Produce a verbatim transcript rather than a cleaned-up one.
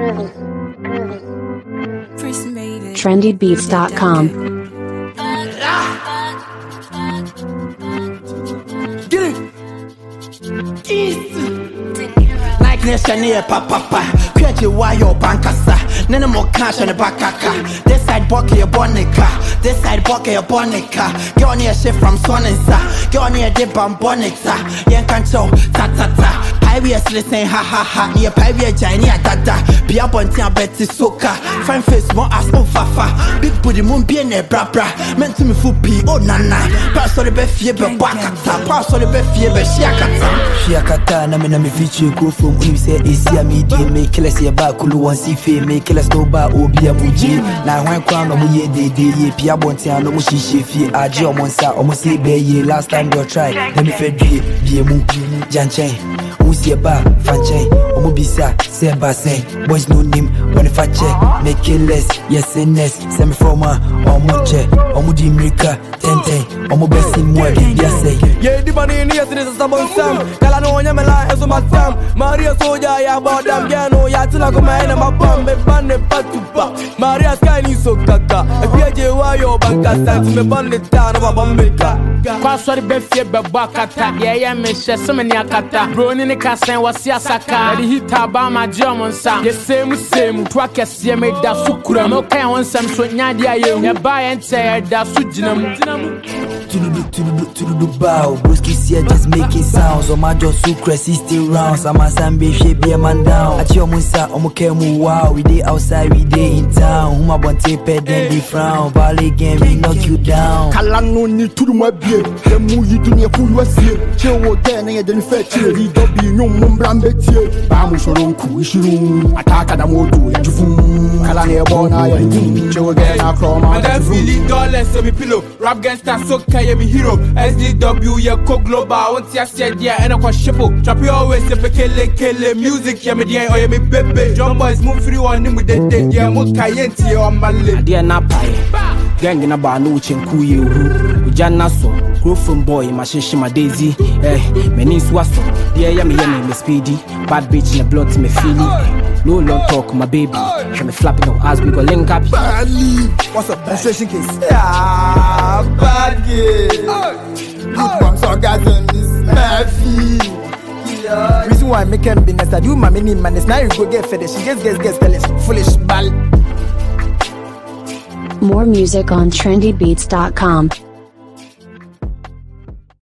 trendy beats dot com. Get it. Like nation here, papa, create your wire bankasa. None more cash on the back. This side buck your bonica, this side buck your bonica. Get on here shit from Swanensa, get on here dip on bonita. Yan control, ta ta ta. Pirates listen, ha ha ha. Near pirate Johnny dada. Be up on Tia Betty Soka. Fine face more as no fafa. Big booty moon be in a bra bra. Meant to me for P. Oh nana. Pass on the best fear, but bakata. Pass on the best fear, but shiakata. Shiakata, na me na me feature go from you say Asia media. Make killers here back, Kulu one see fame. Make killers no ba Obia Buji. Now when crown no ye de de ye. Pia Bontia no mushi shifi. Aji o monsa, almost say be ye. Last time they try. Let me fed ye. Be a mu. Janchen. Usia ba, fanche, omo bisa, seba say, boys no name, when if I check, make killers, yes and yes, semi forma, omo che, omo di America, tente, omo best in more, yes say. Yeah, the money in here, this is about Sam, Kalano, Yamala, and so much Sam, Maria Soja, ya about them, Gano, Yatina, man, and my bomb, and ban the patupa, Maria Sky, so kaka, a P J, why your banker stands me bun the town of a bombika. Password Befia Bakata, yeah, Miss Semenia Kata, Brony Cassan was Yasaka, the hit Abama German Sam, the same, same, Twakas, Yame da Sukura, no can on some Sonyadia, you buy and say that Sujinam. To the to the to the bow, Bruski here just making sounds. On my jaw, Sucre, still rounds. I'm a Sambi, she be a man down. At your Musa, Omokemu, wow, we day outside, we day in town. Whom I want to pay, then they frown. Valley game, we knock you down. Kalang no need to do my beer. The move you do near full was here. Chill again, and then fetch you. He don't be no Mumbrambetia. Bamushoronku, Ishu, attack at the motor, Jufu, Kalania Bona, chill again, I crawl my feeling dollars, semi pillow, rap gangster, so can you be hero? S D W, yeah, co global, once you said, yeah, and a quashipo. Trap you always, the Pekele, Kele, music, yeah, me, yeah, or yeah, me, baby. John boys move through on him with the dead, yeah, Mukayenti or Malay. Dear Napa, gang in a bar, no chinkuyu, Ujana so, grow from boy, my shishima daisy, eh, Menin Swasso, yeah, yeah, me, yeah, me, speedy, bad bitch in the blood to me feeling. No long talk, my baby. Show me flapping no ass, we go link up. Badly. What's up? Menstruation case. Yeah, bad girl. Good bombs orgasm is Murphy. Reason why I make him business, I do my mini madness. Now you go get fed. She gets, gets, gets, gets, foolish ball. More music on trendy beats dot com.